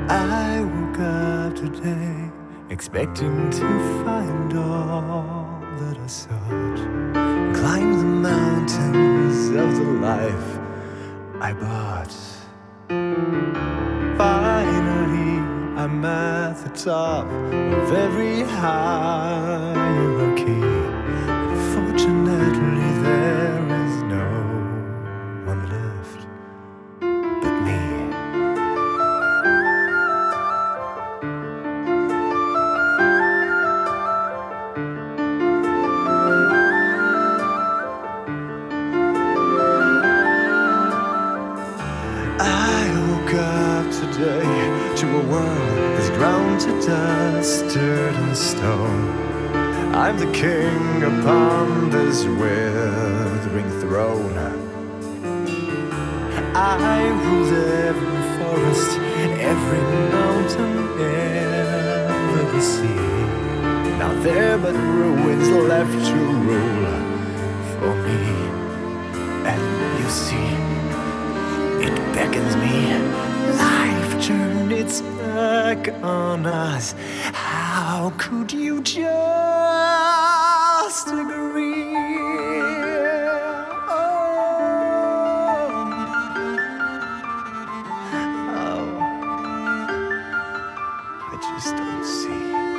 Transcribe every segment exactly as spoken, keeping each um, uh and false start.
I woke up today expecting to find all that I sought, climb the mountains of the life I bought. Finally, I'm at the top of every hierarchy. Unfortunately, there is no one left but me. I woke up today to a world that's ground to dust, dirt and stone. I'm the king upon this withering throne. I ruled every forest, every mountain, every sea. Now there but ruins left to rule for me. And you see, it beckons me. Life turned its back on us. How could you just agree? Oh, oh, I just don't see.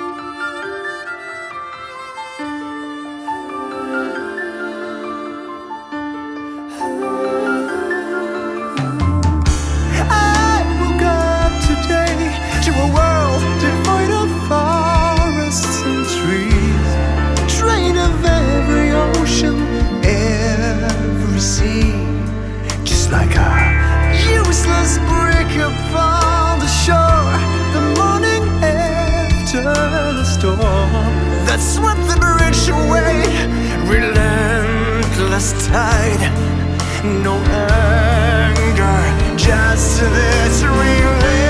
Like a useless brick upon the shore, the morning after the storm that swept the bridge away. Relentless tide, no anger, just this relief.